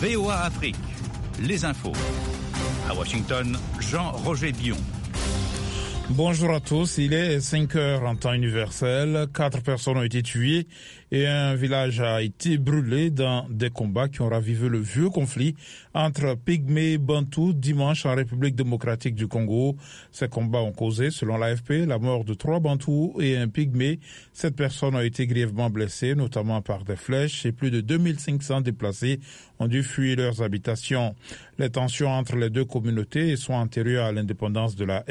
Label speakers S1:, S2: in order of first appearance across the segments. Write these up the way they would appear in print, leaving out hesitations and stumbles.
S1: VOA Afrique, les infos. À Washington, Jean-Roger Bion.
S2: Bonjour à tous, il est 5 heures en temps universel. 4 personnes ont été tuées et un village a été brûlé dans des combats qui ont ravivé le vieux conflit entre Pygmées et Bantous dimanche en République démocratique du Congo. Ces combats ont causé, selon l'AFP, la mort de 3 Bantous et un Pygmée. 7 personnes ont été grièvement blessées, notamment par des flèches, et plus de 2500 déplacés ont dû fuir leurs habitations. Les tensions entre les deux communautés sont antérieures à l'indépendance de la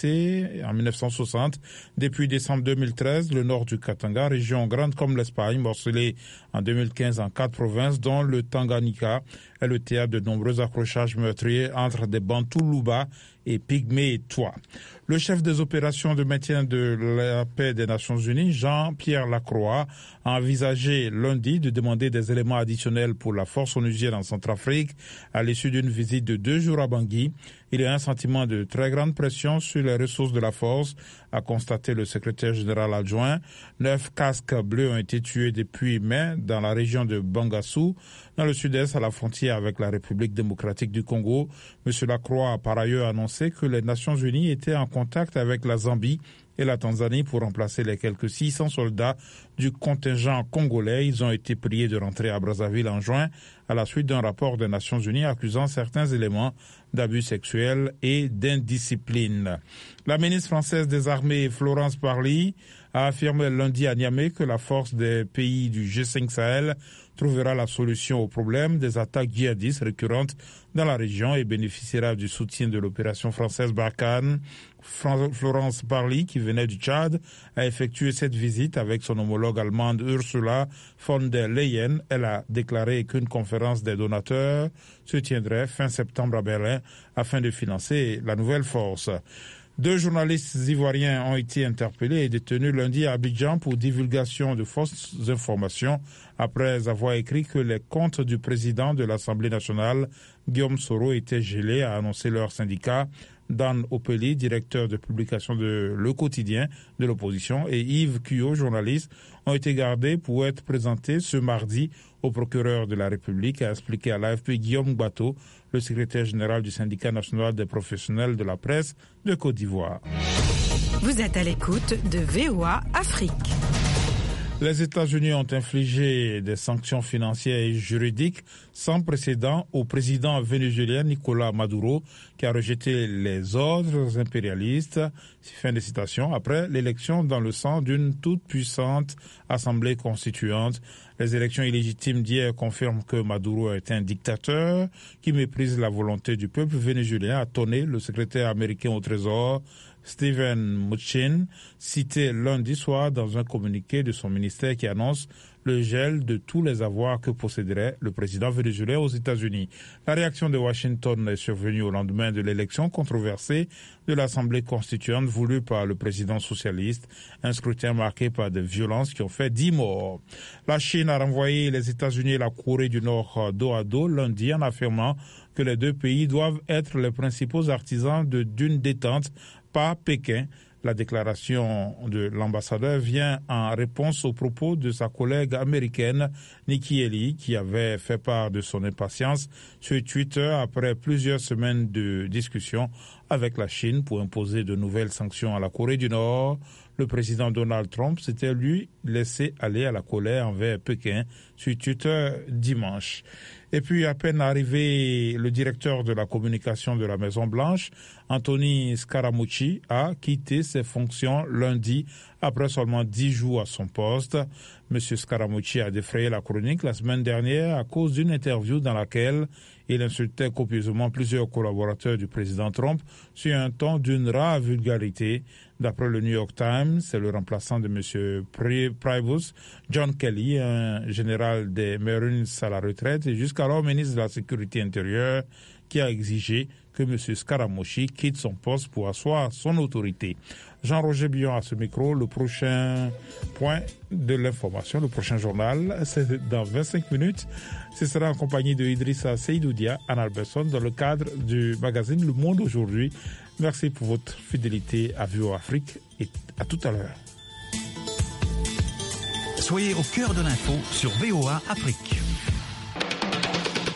S2: RDC en 1960. Depuis décembre 2013, le nord du Katanga, région grande comme l'Espagne, morcelée en 2015 en 4 provinces, dont le Tanganyika, est le théâtre de nombreux accrochages meurtriers entre des Bantous Luba et Pygmées et Twa. Le chef des opérations de maintien de la paix des Nations Unies, Jean-Pierre Lacroix, a envisagé lundi de demander des éléments additionnels pour la force onusienne en Centrafrique à l'issue d'une visite de 2 jours à Bangui. Il y a un sentiment de très grande pression sur les ressources de la force, a constaté le secrétaire général adjoint. 9 casques bleus ont été tués depuis mai dans la région de Bangassou, dans le sud-est à la frontière avec la République démocratique du Congo. M. Lacroix a par ailleurs annoncé que les Nations Unies étaient en contact avec la Zambie et la Tanzanie pour remplacer les quelques 600 soldats du contingent congolais. Ils ont été priés de rentrer à Brazzaville en juin à la suite d'un rapport des Nations Unies accusant certains éléments d'abus sexuels et d'indiscipline. La ministre française des Armées, Florence Parly, a affirmé lundi à Niamey que la force des pays du G5 Sahel trouvera la solution au problème des attaques djihadistes récurrentes dans la région et bénéficiera du soutien de l'opération française Barkhane. Florence Parly, qui venait du Tchad, a effectué cette visite avec son homologue allemande Ursula von der Leyen. Elle a déclaré qu'une conférence des donateurs se tiendrait fin septembre à Berlin afin de financer la nouvelle force. 2 journalistes ivoiriens ont été interpellés et détenus lundi à Abidjan pour divulgation de fausses informations après avoir écrit que les comptes du président de l'Assemblée nationale, Guillaume Soro, étaient gelés, a annoncé leur syndicat. Dan Opeli, directeur de publication de Le Quotidien de l'opposition, et Yves Cuyo, journaliste, ont été gardés pour être présentés ce mardi au procureur de la République, a expliqué à l'AFP Guillaume Bateau, le secrétaire général du syndicat national des professionnels de la presse de Côte d'Ivoire.
S3: Vous êtes à l'écoute de VOA Afrique.
S2: Les États-Unis ont infligé des sanctions financières et juridiques sans précédent au président vénézuélien Nicolás Maduro, qui a rejeté les ordres impérialistes, fin de citation, après l'élection dans le sang d'une toute puissante assemblée constituante. Les élections illégitimes d'hier confirment que Maduro est un dictateur qui méprise la volonté du peuple vénézuélien, a tonné le secrétaire américain au Trésor, Steven Mnuchin, cité lundi soir dans un communiqué de son ministère qui annonce le gel de tous les avoirs que posséderait le président vénézuélien aux États-Unis. La réaction de Washington est survenue au lendemain de l'élection controversée de l'Assemblée constituante voulue par le président socialiste, un scrutin marqué par des violences qui ont fait 10 morts. La Chine a renvoyé les États-Unis et la Corée du Nord dos à dos lundi en affirmant que les deux pays doivent être les principaux artisans d'une détente par Pékin. La déclaration de l'ambassadeur vient en réponse aux propos de sa collègue américaine Nikki Haley, qui avait fait part de son impatience sur Twitter après plusieurs semaines de discussions avec la Chine pour imposer de nouvelles sanctions à la Corée du Nord. Le président Donald Trump s'était lui laissé aller à la colère envers Pékin sur Twitter dimanche. Et puis, à peine arrivé, le directeur de la communication de la Maison-Blanche, Anthony Scaramucci, a quitté ses fonctions lundi après seulement 10 jours à son poste. M. Scaramucci a défrayé la chronique la semaine dernière à cause d'une interview dans laquelle il insultait copieusement plusieurs collaborateurs du président Trump sur un ton d'une rare vulgarité. D'après le New York Times, c'est le remplaçant de M. Priebus, John Kelly, un général des Marines à la retraite et jusqu'alors ministre de la Sécurité intérieure, qui a exigé que M. Scaramucci quitte son poste pour asseoir son autorité. Jean-Roger Bion à ce micro. Le prochain point de l'information, le prochain journal, c'est dans 25 minutes. Ce sera en compagnie de Idrissa Seydoudia, Anne Alberson, dans le cadre du magazine Le Monde aujourd'hui. Merci pour votre fidélité à VOA Afrique et à tout à l'heure.
S1: Soyez au cœur de l'info sur VOA Afrique.